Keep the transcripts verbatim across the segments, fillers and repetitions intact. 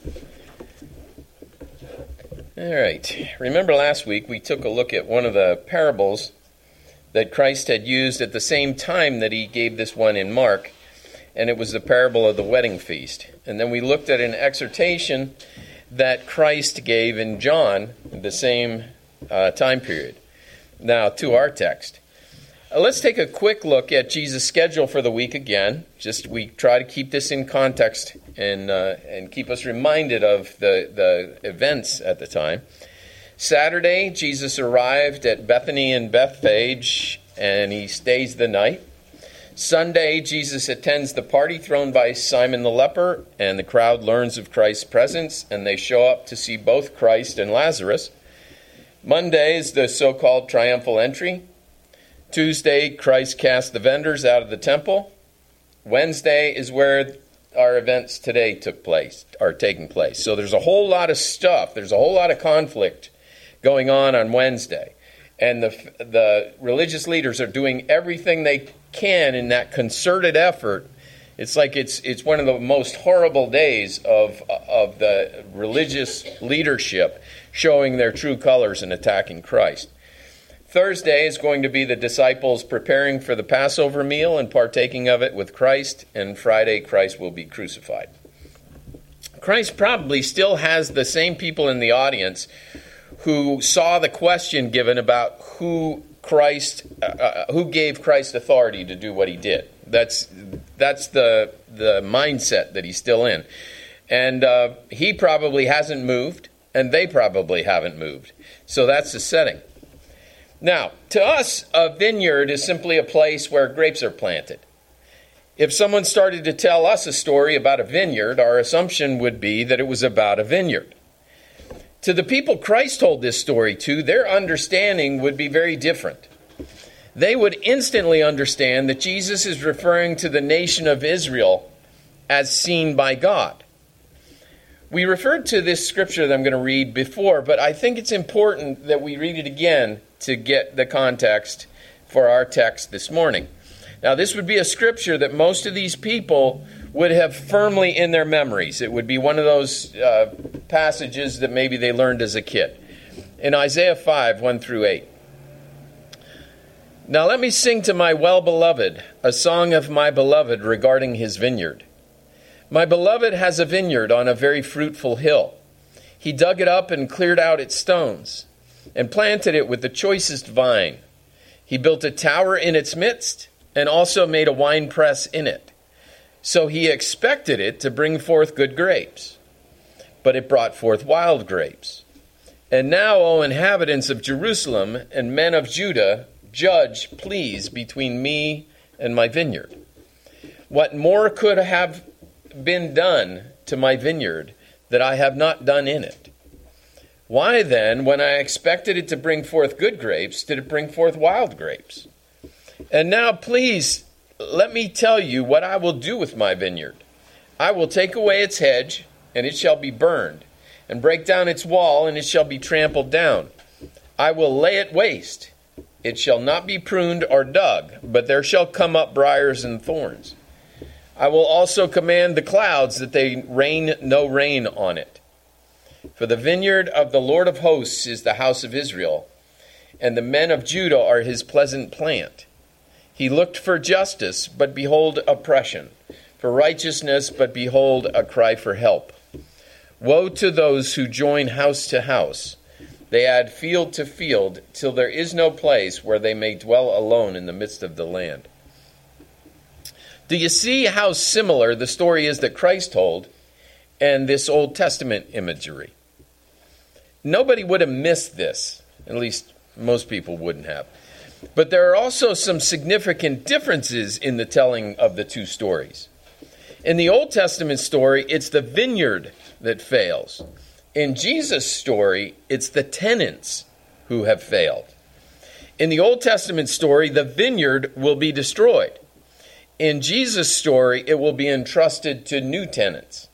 All right. Remember last week we took a look at one of the parables that Christ had used at the same time that he gave this one in Mark, and it was the parable of the wedding feast. And then we looked at an exhortation that Christ gave in John the same uh, time period. Now, to our text. Uh, let's take a quick look at Jesus' schedule for the week again. Just we try to keep this in context and uh, and keep us reminded of the, the events at the time. Saturday, Jesus arrived at Bethany and Bethphage, and he stays the night. Sunday, Jesus attends the party thrown by Simon the leper, and the crowd learns of Christ's presence, and they show up to see both Christ and Lazarus. Monday is the so-called triumphal entry. Tuesday, Christ cast the vendors out of the temple. Wednesday is where our events today took place, are taking place. So there's a whole lot of stuff. There's a whole lot of conflict going on on Wednesday. And the the religious leaders are doing everything they can in that concerted effort. It's like it's it's one of the most horrible days of of the religious leadership showing their true colors and attacking Christ. Thursday is going to be the disciples preparing for the Passover meal and partaking of it with Christ, and Friday Christ will be crucified. Christ probably still has the same people in the audience who saw the question given about who Christ, uh, who gave Christ authority to do what he did. That's that's the the mindset that he's still in, and uh, he probably hasn't moved, and they probably haven't moved. So that's the setting. Now, to us, a vineyard is simply a place where grapes are planted. If someone started to tell us a story about a vineyard, our assumption would be that it was about a vineyard. To the people Christ told this story to, their understanding would be very different. They would instantly understand that Jesus is referring to the nation of Israel as seen by God. We referred to this scripture that I'm going to read before, but I think it's important that we read it again to get the context for our text this morning. Now, this would be a scripture that most of these people would have firmly in their memories. It would be one of those uh, passages that maybe they learned as a kid. In Isaiah five, one through eight. Now let me sing to my well-beloved a song of my beloved regarding his vineyard. My beloved has a vineyard on a very fruitful hill. He dug it up and cleared out its stones, and planted it with the choicest vine. He built a tower in its midst, and also made a winepress in it. So he expected it to bring forth good grapes. But it brought forth wild grapes. And now, O inhabitants of Jerusalem and men of Judah, judge, please, between me and my vineyard. What more could have been done to my vineyard that I have not done in it? Why then, when I expected it to bring forth good grapes, did it bring forth wild grapes? And now, please, let me tell you what I will do with my vineyard. I will take away its hedge, and it shall be burned, and break down its wall, and it shall be trampled down. I will lay it waste. It shall not be pruned or dug, but there shall come up briars and thorns. I will also command the clouds that they rain no rain on it. For the vineyard of the Lord of hosts is the house of Israel, and the men of Judah are his pleasant plant. He looked for justice, but behold oppression, for righteousness, but behold a cry for help. Woe to those who join house to house. They add field to field, till there is no place where they may dwell alone in the midst of the land. Do you see how similar the story is that Christ told and this Old Testament imagery? Nobody would have missed this. At least most people wouldn't have. But there are also some significant differences in the telling of the two stories. In the Old Testament story, it's the vineyard that fails. In Jesus' story, it's the tenants who have failed. In the Old Testament story, the vineyard will be destroyed. In Jesus' story, it will be entrusted to new tenants.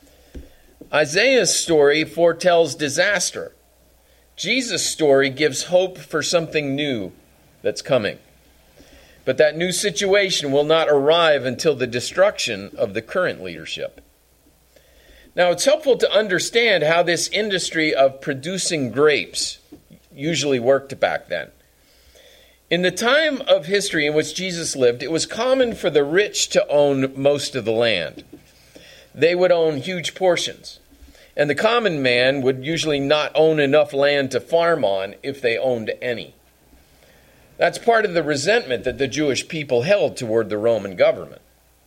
Isaiah's story foretells disaster. Jesus' story gives hope for something new that's coming. But that new situation will not arrive until the destruction of the current leadership. Now, it's helpful to understand how this industry of producing grapes usually worked back then. In the time of history in which Jesus lived, it was common for the rich to own most of the land. They would own huge portions. And the common man would usually not own enough land to farm on if they owned any. That's part of the resentment that the Jewish people held toward the Roman government.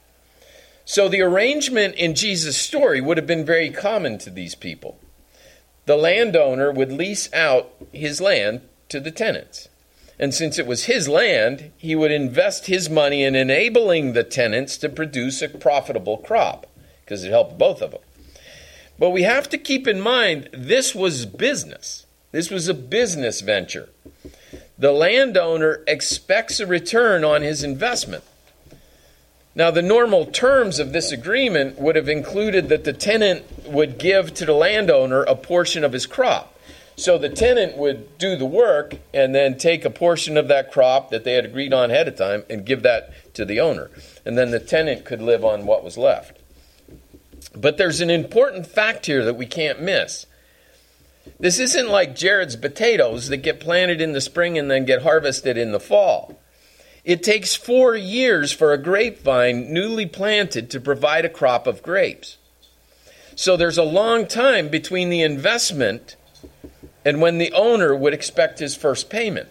So the arrangement in Jesus' story would have been very common to these people. The landowner would lease out his land to the tenants. And since it was his land, he would invest his money in enabling the tenants to produce a profitable crop, because it helped both of them. But we have to keep in mind, this was business. This was a business venture. The landowner expects a return on his investment. Now, the normal terms of this agreement would have included that the tenant would give to the landowner a portion of his crop. So the tenant would do the work and then take a portion of that crop that they had agreed on ahead of time and give that to the owner. And then the tenant could live on what was left. But there's an important fact here that we can't miss. This isn't like Jared's potatoes that get planted in the spring and then get harvested in the fall. It takes four years for a grapevine newly planted to provide a crop of grapes. So there's a long time between the investment and when the owner would expect his first payment.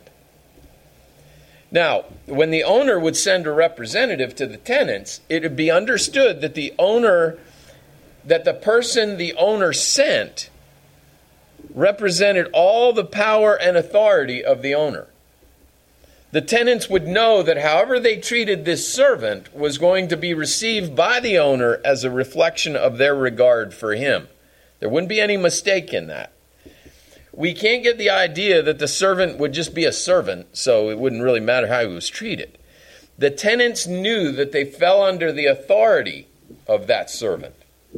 Now, when the owner would send a representative to the tenants, it would be understood that the owner, that the person the owner sent represented all the power and authority of the owner. The tenants would know that however they treated this servant was going to be received by the owner as a reflection of their regard for him. There wouldn't be any mistake in that. We can't get the idea that the servant would just be a servant, so it wouldn't really matter how he was treated. The tenants knew that they fell under the authority of that servant.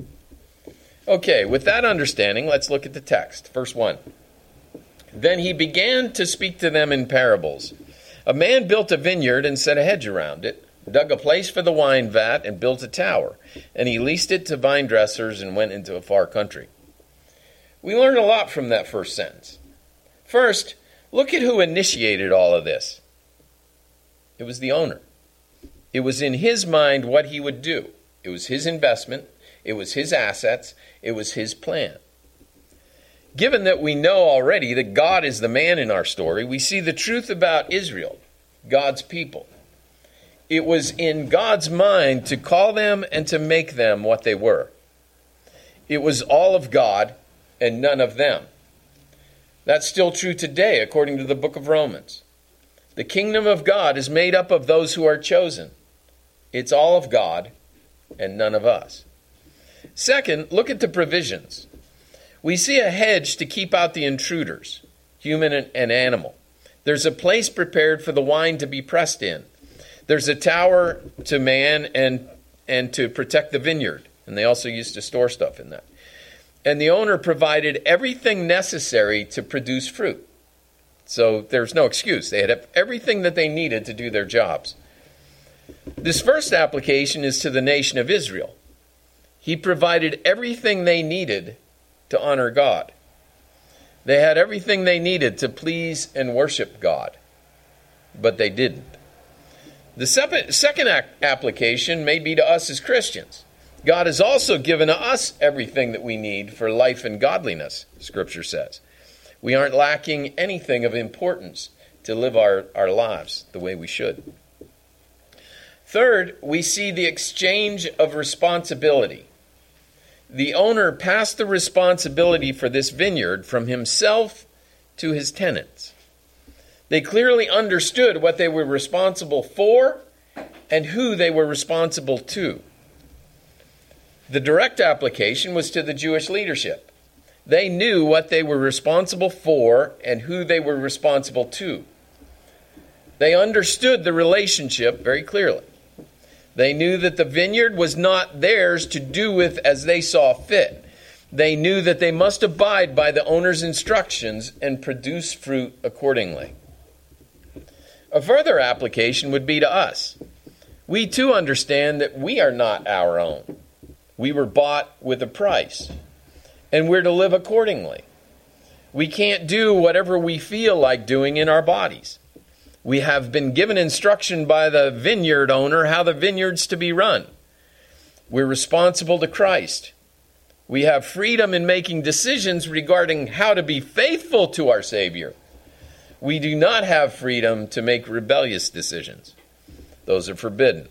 Okay, with that understanding, let's look at the text. Verse one. Then he began to speak to them in parables. A man built a vineyard and set a hedge around it, dug a place for the wine vat and built a tower, and he leased it to vine dressers and went into a far country. We learn a lot from that first sentence. First, look at who initiated all of this. It was the owner. It was in his mind what he would do. It was his investment. It was his assets. It was his plan. Given that we know already that God is the man in our story, we see the truth about Israel, God's people. It was in God's mind to call them and to make them what they were. It was all of God and none of them. That's still true today, according to the book of Romans. The kingdom of God is made up of those who are chosen. It's all of God and none of us. Second, look at the provisions. We see a hedge to keep out the intruders, human and animal. There's a place prepared for the wine to be pressed in. There's a tower to man and, and to protect the vineyard. And they also used to store stuff in that. And the owner provided everything necessary to produce fruit. So there's no excuse. They had everything that they needed to do their jobs. This first application is to the nation of Israel. He provided everything they needed to honor God. They had everything they needed to please and worship God, but they didn't. The second application may be to us as Christians. God has also given us everything that we need for life and godliness, Scripture says. We aren't lacking anything of importance to live our, our lives the way we should. Third, we see the exchange of responsibility. The owner passed the responsibility for this vineyard from himself to his tenants. They clearly understood what they were responsible for and who they were responsible to. The direct application was to the Jewish leadership. They knew what they were responsible for and who they were responsible to. They understood the relationship very clearly. They knew that the vineyard was not theirs to do with as they saw fit. They knew that they must abide by the owner's instructions and produce fruit accordingly. A further application would be to us. We too understand that we are not our own. We were bought with a price, and we're to live accordingly. We can't do whatever we feel like doing in our bodies. We have been given instruction by the vineyard owner how the vineyard's to be run. We're responsible to Christ. We have freedom in making decisions regarding how to be faithful to our Savior. We do not have freedom to make rebellious decisions. Those are forbidden.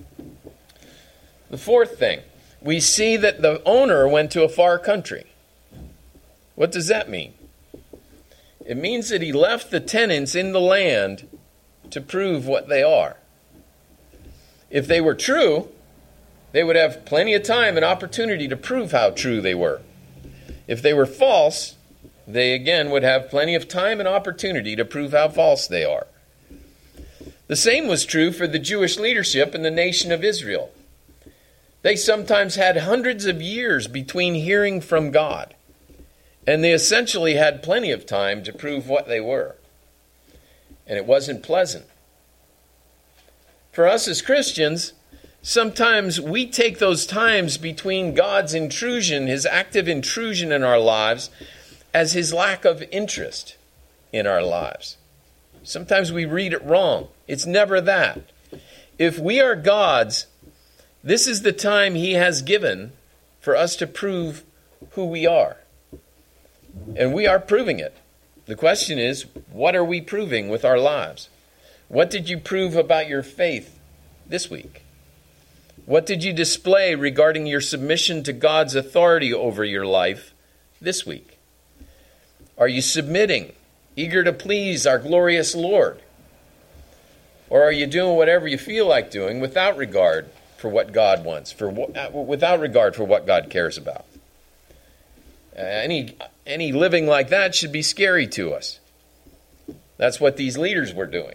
The fourth thing, we see that the owner went to a far country. What does that mean? It means that he left the tenants in the land to prove what they are. If they were true, they would have plenty of time and opportunity to prove how true they were. If they were false, they again would have plenty of time and opportunity to prove how false they are. The same was true for the Jewish leadership in the nation of Israel. They sometimes had hundreds of years between hearing from God, and they essentially had plenty of time to prove what they were. And it wasn't pleasant. For us as Christians, sometimes we take those times between God's intrusion, his active intrusion in our lives, as his lack of interest in our lives. Sometimes we read it wrong. It's never that. If we are God's, this is the time he has given for us to prove who we are. And we are proving it. The question is, what are we proving with our lives? What did you prove about your faith this week? What did you display regarding your submission to God's authority over your life this week? Are you submitting, eager to please our glorious Lord? Or are you doing whatever you feel like doing without regard for what God wants, for without regard for what God cares about? Uh, any any living like that should be scary to us. That's what these leaders were doing.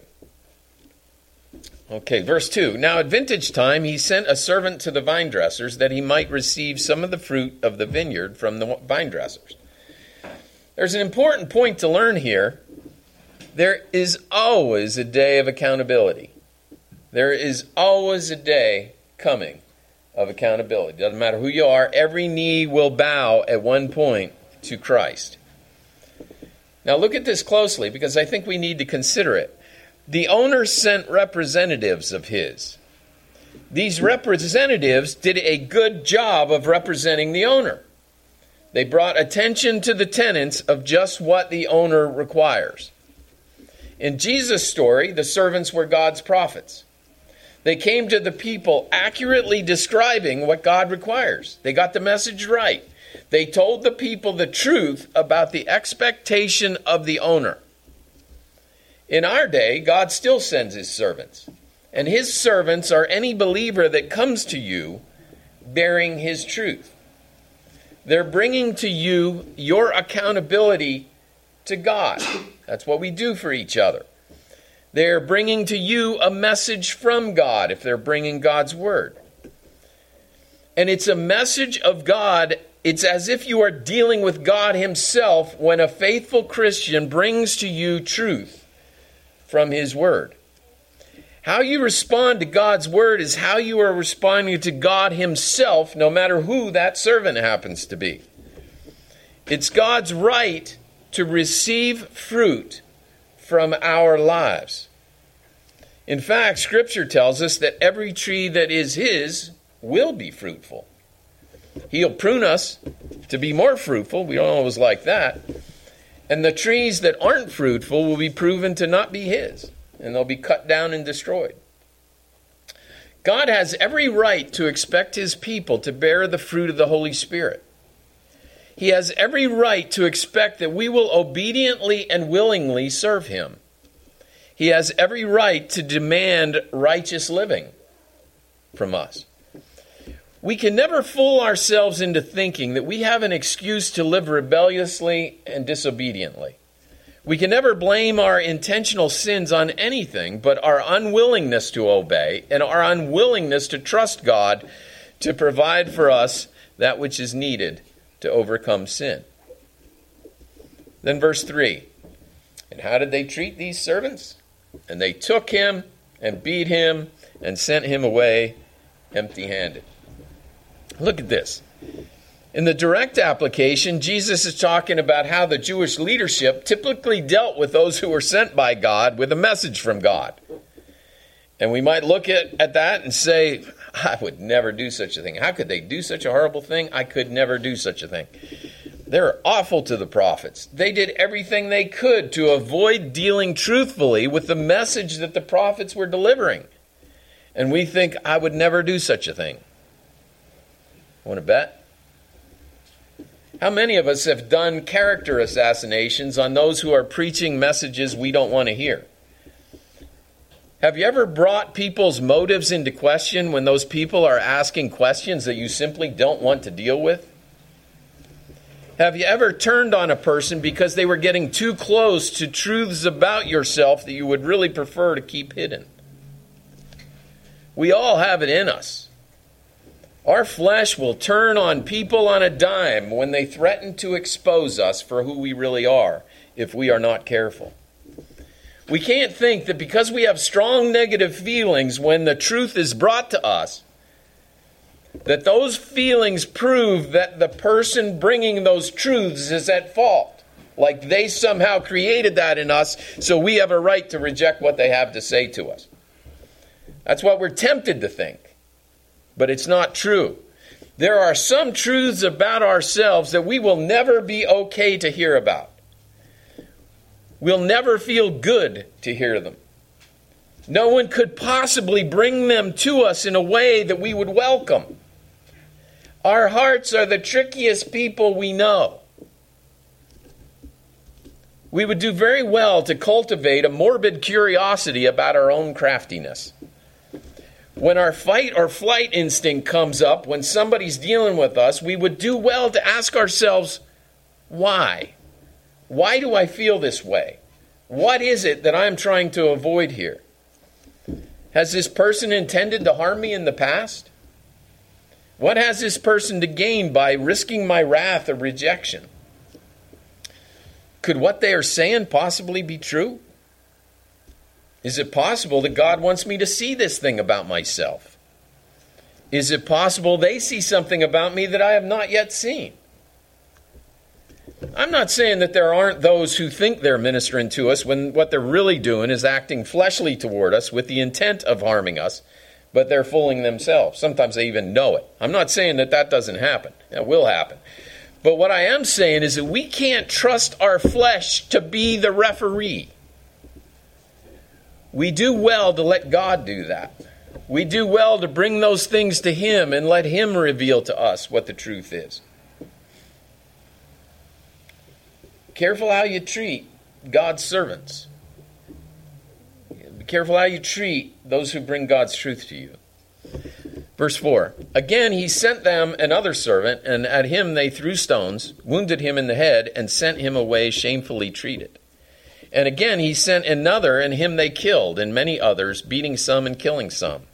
Okay, verse two. Now at vintage time he sent a servant to the vine dressers that he might receive some of the fruit of the vineyard from the vine dressers. There's an important point to learn here. There is always a day of accountability. There is always a day coming of accountability. Doesn't matter who you are, every knee will bow at one point to Christ. Now look at this closely because I think we need to consider it. The owner sent representatives of his. These representatives did a good job of representing the owner. They brought attention to the tenants of just what the owner requires. In Jesus' story, the servants were God's prophets. They came to the people accurately describing what God requires. They got the message right. They told the people the truth about the expectation of the owner. In our day, God still sends his servants. And his servants are any believer that comes to you bearing his truth. They're bringing to you your accountability to God. That's what we do for each other. They're bringing to you a message from God if they're bringing God's word. And it's a message of God. It's as if you are dealing with God himself when a faithful Christian brings to you truth from his word. How you respond to God's word is how you are responding to God himself, no matter who that servant happens to be. It's God's right to receive fruit from our lives. In fact, Scripture tells us that every tree that is his will be fruitful. He'll prune us to be more fruitful. We don't always like that. And the trees that aren't fruitful will be proven to not be his, and they'll be cut down and destroyed. God has every right to expect his people to bear the fruit of the Holy Spirit. He has every right to expect that we will obediently and willingly serve him. He has every right to demand righteous living from us. We can never fool ourselves into thinking that we have an excuse to live rebelliously and disobediently. We can never blame our intentional sins on anything but our unwillingness to obey and our unwillingness to trust God to provide for us that which is needed to overcome sin. Then verse three. And how did they treat these servants? And they took him and beat him and sent him away empty-handed. Look at this. In the direct application, Jesus is talking about how the Jewish leadership typically dealt with those who were sent by God with a message from God. And we might look at, at that and say, I would never do such a thing. How could they do such a horrible thing? I could never do such a thing. They're awful to the prophets. They did everything they could to avoid dealing truthfully with the message that the prophets were delivering. And we think, I would never do such a thing. Want to bet? How many of us have done character assassinations on those who are preaching messages we don't want to hear? Have you ever brought people's motives into question when those people are asking questions that you simply don't want to deal with? Have you ever turned on a person because they were getting too close to truths about yourself that you would really prefer to keep hidden? We all have it in us. Our flesh will turn on people on a dime when they threaten to expose us for who we really are if we are not careful. We can't think that because we have strong negative feelings when the truth is brought to us, that those feelings prove that the person bringing those truths is at fault. Like they somehow created that in us, so we have a right to reject what they have to say to us. That's what we're tempted to think. But it's not true. There are some truths about ourselves that we will never be okay to hear about. We'll never feel good to hear them. No one could possibly bring them to us in a way that we would welcome. Our hearts are the trickiest people we know. We would do very well to cultivate a morbid curiosity about our own craftiness. When our fight or flight instinct comes up, when somebody's dealing with us, we would do well to ask ourselves, why? Why do I feel this way? What is it that I'm trying to avoid here? Has this person intended to harm me in the past? What has this person to gain by risking my wrath or rejection? Could what they are saying possibly be true? Is it possible that God wants me to see this thing about myself? Is it possible they see something about me that I have not yet seen? I'm not saying that there aren't those who think they're ministering to us when what they're really doing is acting fleshly toward us with the intent of harming us, but they're fooling themselves. Sometimes they even know it. I'm not saying that that doesn't happen. That will happen. But what I am saying is that we can't trust our flesh to be the referee. We do well to let God do that. We do well to bring those things to Him and let Him reveal to us what the truth is. Careful how you treat God's servants. Be careful how you treat those who bring God's truth to you. Verse four, again he sent them another servant, and at him they threw stones, wounded him in the head, and sent him away shamefully treated. And again he sent another, and him they killed, and many others, beating some and killing some.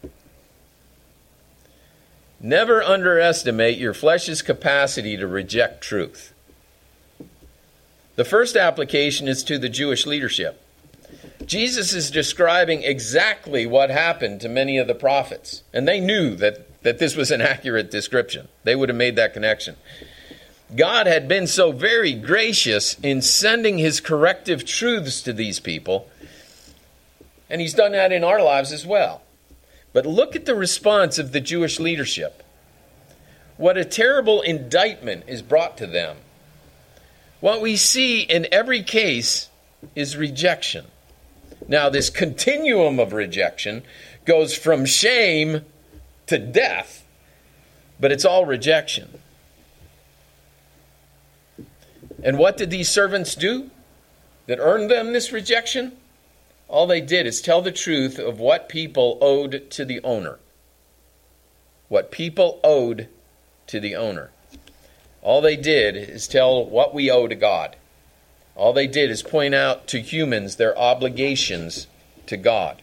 Never underestimate your flesh's capacity to reject truth. The first application is to the Jewish leadership. Jesus is describing exactly what happened to many of the prophets. And they knew that, that this was an accurate description. They would have made that connection. God had been so very gracious in sending His corrective truths to these people. And He's done that in our lives as well. But look at the response of the Jewish leadership. What a terrible indictment is brought to them. What we see in every case is rejection. Now, this continuum of rejection goes from shame to death, but it's all rejection. And what did these servants do that earned them this rejection? All they did is tell the truth of what people owed to the owner. What people owed to the owner. All they did is tell what we owe to God. All they did is point out to humans their obligations to God.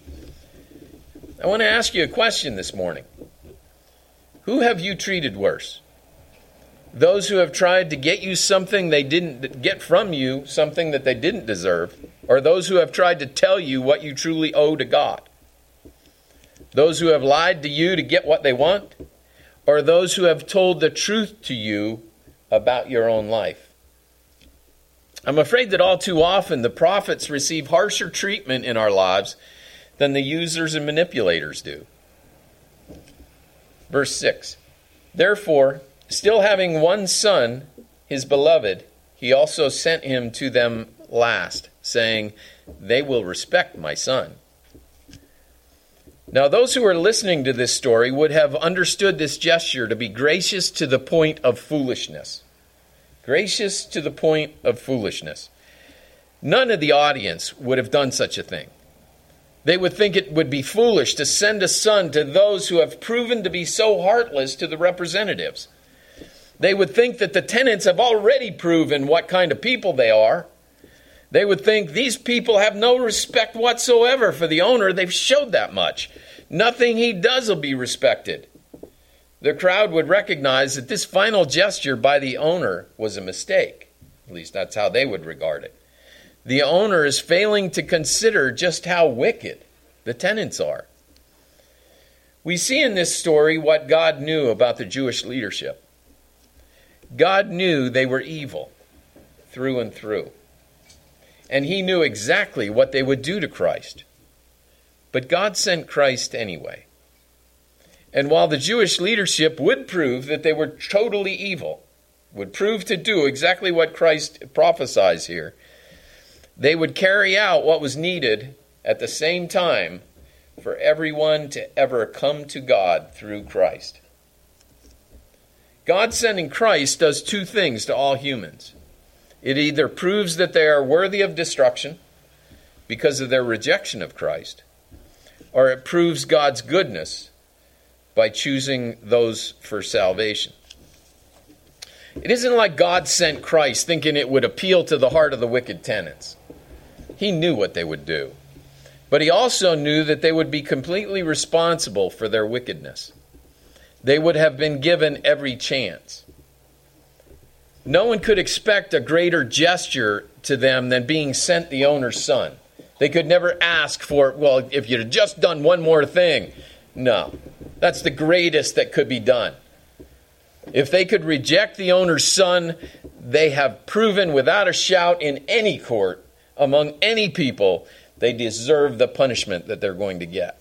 I want to ask you a question this morning. Who have you treated worse? Those who have tried to get you something they didn't get from you, something that they didn't deserve, or those who have tried to tell you what you truly owe to God? Those who have lied to you to get what they want, or those who have told the truth to you about your own life? I'm afraid that all too often the prophets receive harsher treatment in our lives than the users and manipulators do. Verse six, therefore, still having one son, his beloved, he also sent him to them last, saying, they will respect my son. Now, those who are listening to this story would have understood this gesture to be gracious to the point of foolishness. Gracious to the point of foolishness. None of the audience would have done such a thing. They would think it would be foolish to send a son to those who have proven to be so heartless to the representatives. They would think that the tenants have already proven what kind of people they are. They would think these people have no respect whatsoever for the owner. They've showed that much. Nothing he does will be respected. The crowd would recognize that this final gesture by the owner was a mistake. At least that's how they would regard it. The owner is failing to consider just how wicked the tenants are. We see in this story what God knew about the Jewish leadership. God knew they were evil through and through. And he knew exactly what they would do to Christ. But God sent Christ anyway. And while the Jewish leadership would prove that they were totally evil, would prove to do exactly what Christ prophesies here, they would carry out what was needed at the same time for everyone to ever come to God through Christ. God sending Christ does two things to all humans. It either proves that they are worthy of destruction because of their rejection of Christ, or it proves God's goodness by choosing those for salvation. It isn't like God sent Christ thinking it would appeal to the heart of the wicked tenants. He knew what they would do. But he also knew that they would be completely responsible for their wickedness. They would have been given every chance. No one could expect a greater gesture to them than being sent the owner's son. They could never ask for, well, if you'd just done one more thing. No, that's the greatest that could be done. If they could reject the owner's son, they have proven without a shout in any court, among any people, they deserve the punishment that they're going to get.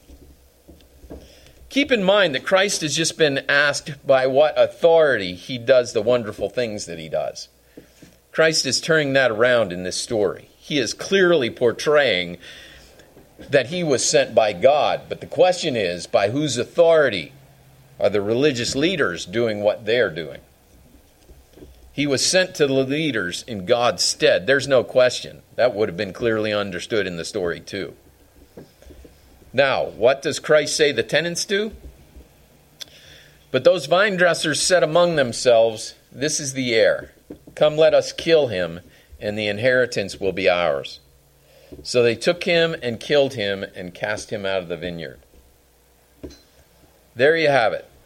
Keep in mind that Christ has just been asked by what authority he does the wonderful things that he does. Christ is turning that around in this story. He is clearly portraying that he was sent by God. But the question is, by whose authority are the religious leaders doing what they're doing? He was sent to the leaders in God's stead. There's no question. That would have been clearly understood in the story too. Now, what does Christ say the tenants do? But those vine dressers said among themselves, this is the heir. Come, let us kill him, and the inheritance will be ours. So they took him and killed him and cast him out of the vineyard. There you have it.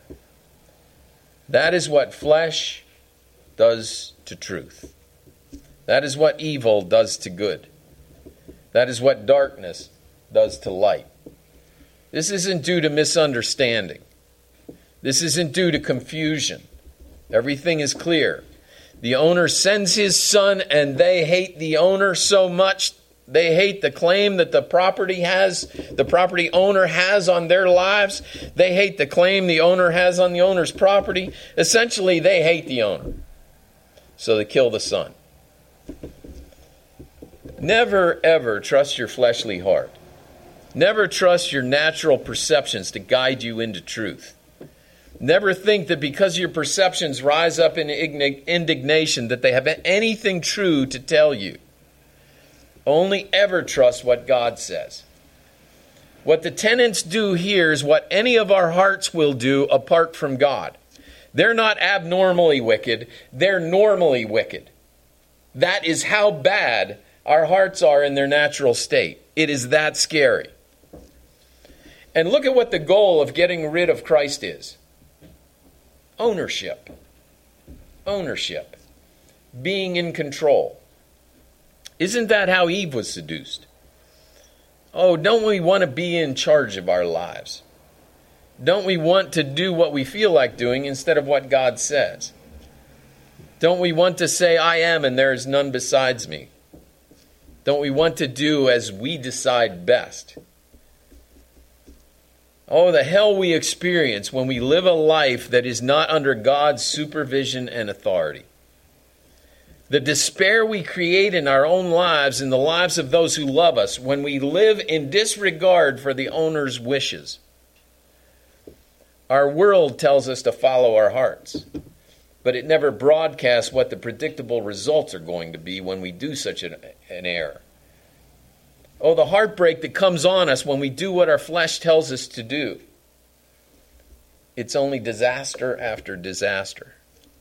That is what flesh does to truth. That is what evil does to good. That is what darkness does to light. This isn't due to misunderstanding. This isn't due to confusion. Everything is clear. The owner sends his son, and they hate the owner so much. They hate the claim that the property has, the property owner has on their lives. They hate the claim the owner has on the owner's property. Essentially, they hate the owner. So they kill the son. Never, ever trust your fleshly heart. Never trust your natural perceptions to guide you into truth. Never think that because your perceptions rise up in indignation that they have anything true to tell you. Only ever trust what God says. What the tenants do here is what any of our hearts will do apart from God. They're not abnormally wicked. They're normally wicked. That is how bad our hearts are in their natural state. It is that scary. And look at what the goal of getting rid of Christ is. Ownership. Ownership. Being in control. Isn't that how Eve was seduced? Oh, don't we want to be in charge of our lives? Don't we want to do what we feel like doing instead of what God says? Don't we want to say, I am and there is none besides me? Don't we want to do as we decide best? Oh, the hell we experience when we live a life that is not under God's supervision and authority. The despair we create in our own lives and the lives of those who love us when we live in disregard for the owner's wishes. Our world tells us to follow our hearts, but it never broadcasts what the predictable results are going to be when we do such an, an error. Oh, the heartbreak that comes on us when we do what our flesh tells us to do. It's only disaster after disaster.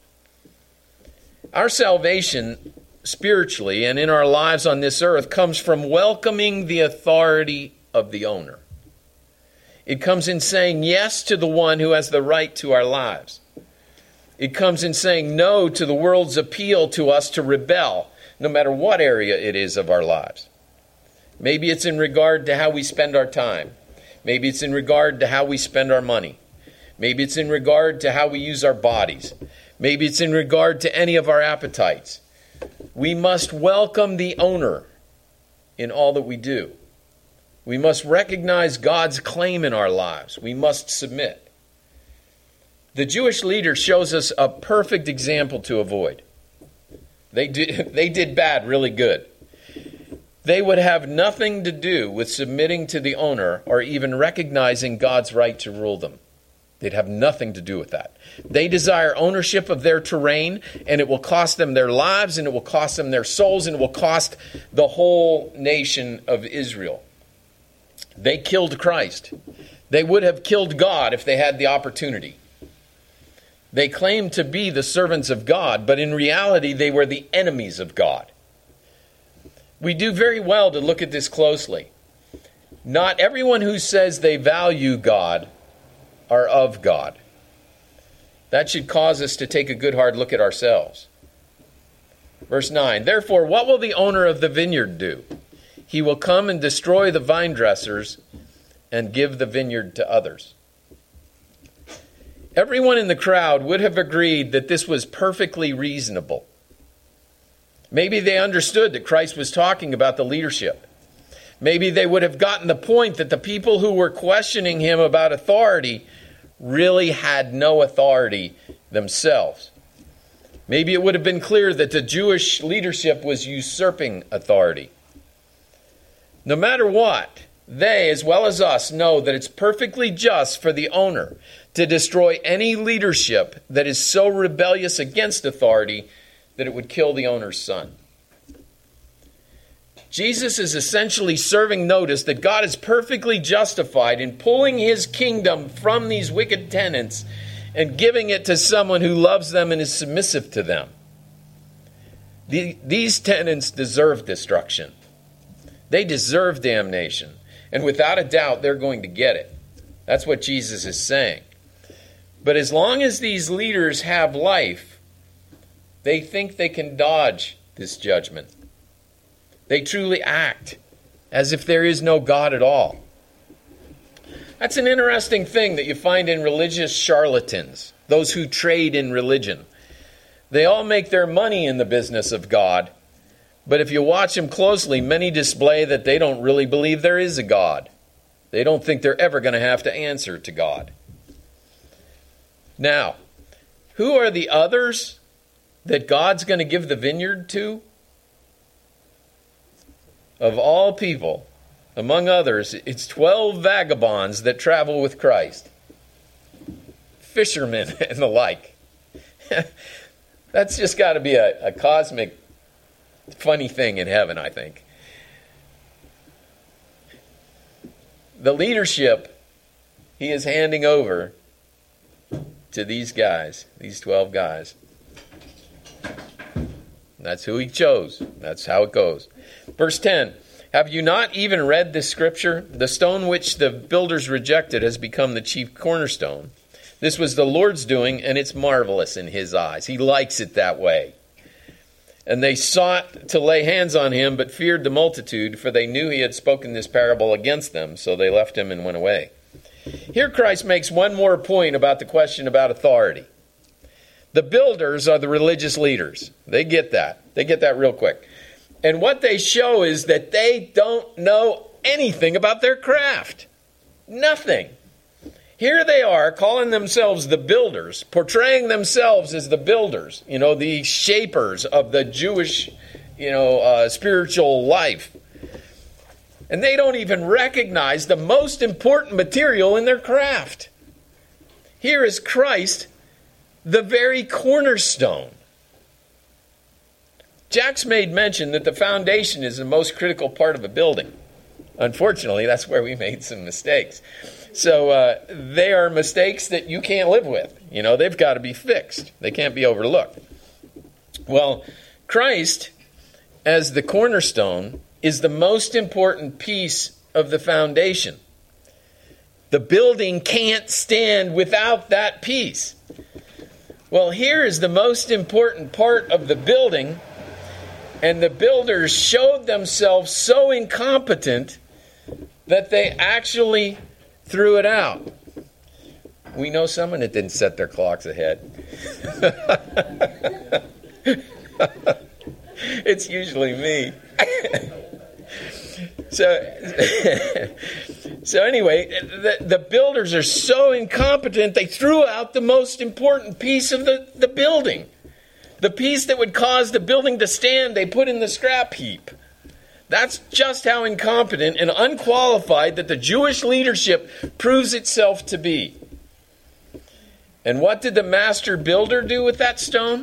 Our salvation, spiritually and in our lives on this earth, comes from welcoming the authority of the owner. It comes in saying yes to the one who has the right to our lives. It comes in saying no to the world's appeal to us to rebel, no matter what area it is of our lives. Maybe it's in regard to how we spend our time. Maybe it's in regard to how we spend our money. Maybe it's in regard to how we use our bodies. Maybe it's in regard to any of our appetites. We must welcome the owner in all that we do. We must recognize God's claim in our lives. We must submit. The Jewish leader shows us a perfect example to avoid. They did, they did bad really good. They would have nothing to do with submitting to the owner or even recognizing God's right to rule them. They'd have nothing to do with that. They desire ownership of their terrain, and it will cost them their lives, and it will cost them their souls, and it will cost the whole nation of Israel. They killed Christ. They would have killed God if they had the opportunity. They claimed to be the servants of God, but in reality they were the enemies of God. We do very well to look at this closely. Not everyone who says they value God are of God. That should cause us to take a good hard look at ourselves. Verse nine, therefore, what will the owner of the vineyard do? He will come and destroy the vine dressers and give the vineyard to others. Everyone in the crowd would have agreed that this was perfectly reasonable. Maybe they understood that Christ was talking about the leadership. Maybe they would have gotten the point that the people who were questioning him about authority really had no authority themselves. Maybe it would have been clear that the Jewish leadership was usurping authority. No matter what, they, as well as us, know that it's perfectly just for the owner to destroy any leadership that is so rebellious against authority that it would kill the owner's son. Jesus is essentially serving notice that God is perfectly justified in pulling his kingdom from these wicked tenants and giving it to someone who loves them and is submissive to them. The, these tenants deserve destruction. They deserve damnation. And without a doubt, they're going to get it. That's what Jesus is saying. But as long as these leaders have life, they think they can dodge this judgment. They truly act as if there is no God at all. That's an interesting thing that you find in religious charlatans, those who trade in religion. They all make their money in the business of God, but if you watch them closely, many display that they don't really believe there is a God. They don't think they're ever going to have to answer to God. Now, who are the others that God's going to give the vineyard to? Of all people, among others, it's twelve vagabonds that travel with Christ. Fishermen and the like. That's just got to be a, a cosmic funny thing in heaven, I think. The leadership he is handing over to these guys, these twelve guys. That's who he chose. That's how it goes. Verse ten, have you not even read this scripture? The stone which the builders rejected has become the chief cornerstone. This was the Lord's doing, and it's marvelous in his eyes. He likes it that way. And they sought to lay hands on him, but feared the multitude, for they knew he had spoken this parable against them, so they left him and went away. Here Christ makes one more point about the question about authority. The builders are the religious leaders. They get that. They get that real quick. And what they show is that they don't know anything about their craft. Nothing. Here they are calling themselves the builders, portraying themselves as the builders, you know, the shapers of the Jewish, you know, uh, spiritual life. And they don't even recognize the most important material in their craft. Here is Christ, the very cornerstone. Jack's made mention that the foundation is the most critical part of a building. Unfortunately, that's where we made some mistakes. So uh, they are mistakes that you can't live with. You know, they've got to be fixed. They can't be overlooked. Well, Christ, as the cornerstone, is the most important piece of the foundation. The building can't stand without that piece. Well, here is the most important part of the building, and the builders showed themselves so incompetent that they actually threw it out. We know someone that didn't set their clocks ahead. It's usually me. so, so anyway, the, the builders are so incompetent, they threw out the most important piece of the, the building. The piece that would cause the building to stand, they put in the scrap heap. That's just how incompetent and unqualified that the Jewish leadership proves itself to be. And what did the master builder do with that stone?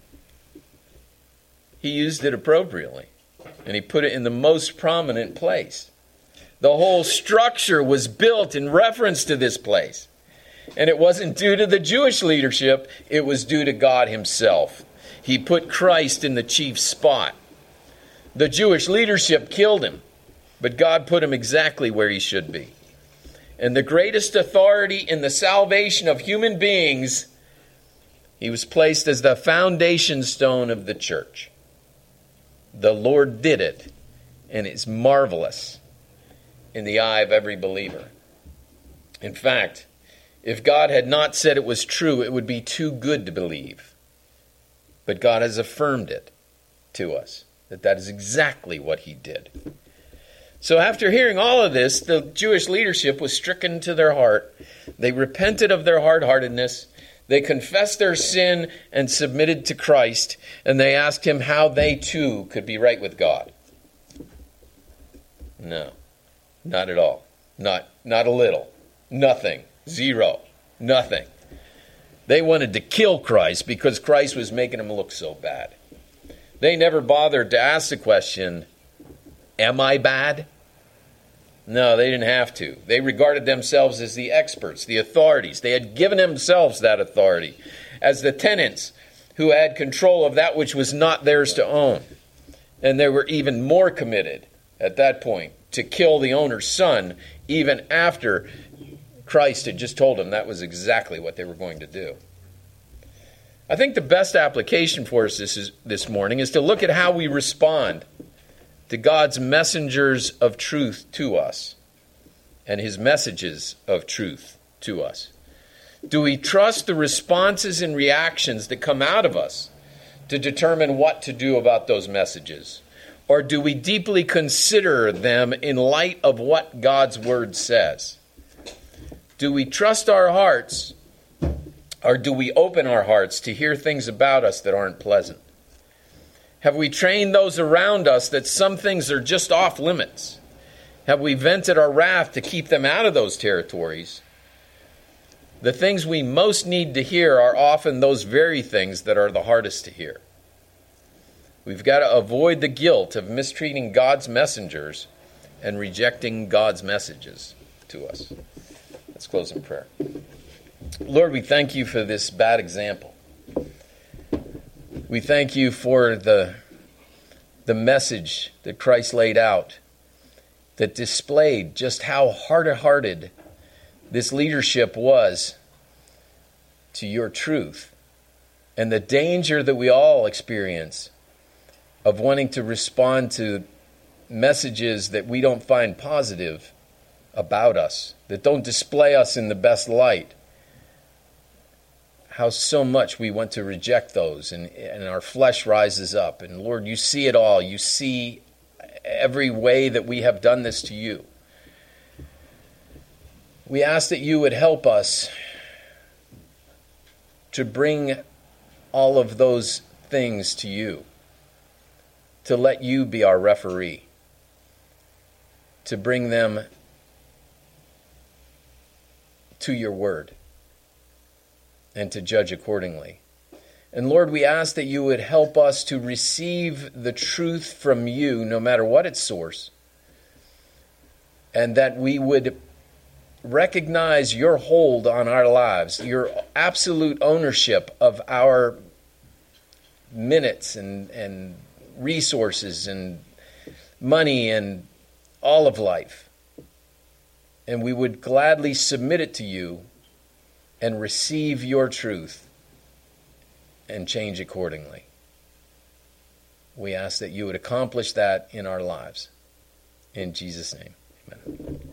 He used it appropriately, and he put it in the most prominent place. The whole structure was built in reference to this place. And it wasn't due to the Jewish leadership, it was due to God himself. He put Christ in the chief spot. The Jewish leadership killed him, but God put him exactly where he should be. And the greatest authority in the salvation of human beings, he was placed as the foundation stone of the church. The Lord did it, and it's marvelous in the eye of every believer. In fact, if God had not said it was true, it would be too good to believe. But God has affirmed it to us, that that is exactly what he did. So after hearing all of this, the Jewish leadership was stricken to their heart. They repented of their hard-heartedness. They confessed their sin and submitted to Christ. And they asked him how they too could be right with God. No, not at all. Not, not a little. Nothing. Zero. Nothing. They wanted to kill Christ because Christ was making them look so bad. They never bothered to ask the question, am I bad? No, they didn't have to. They regarded themselves as the experts, the authorities. They had given themselves that authority as the tenants who had control of that which was not theirs to own. And they were even more committed at that point to kill the owner's son, even after Christ had just told them that was exactly what they were going to do. I think the best application for us this, is, this morning is to look at how we respond to God's messengers of truth to us and his messages of truth to us. Do we trust the responses and reactions that come out of us to determine what to do about those messages? Or do we deeply consider them in light of what God's word says? Do we trust our hearts, or do we open our hearts to hear things about us that aren't pleasant? Have we trained those around us that some things are just off limits? Have we vented our wrath to keep them out of those territories? The things we most need to hear are often those very things that are the hardest to hear. We've got to avoid the guilt of mistreating God's messengers and rejecting God's messages to us. Let's close in prayer. Lord, we thank you for this bad example. We thank you for the, the message that Christ laid out that displayed just how hard-hearted this leadership was to your truth, and the danger that we all experience of wanting to respond to messages that we don't find positive about us, that don't display us in the best light. How so much we want to reject those, and, and our flesh rises up. And Lord, you see it all. You see every way that we have done this to you. We ask that you would help us to bring all of those things to you, to let you be our referee, to bring them to your word, and to judge accordingly. And Lord, we ask that you would help us to receive the truth from you, no matter what its source, and that we would recognize your hold on our lives, your absolute ownership of our minutes and, and resources and money and all of life. And we would gladly submit it to you and receive your truth and change accordingly. We ask that you would accomplish that in our lives. In Jesus' name, amen.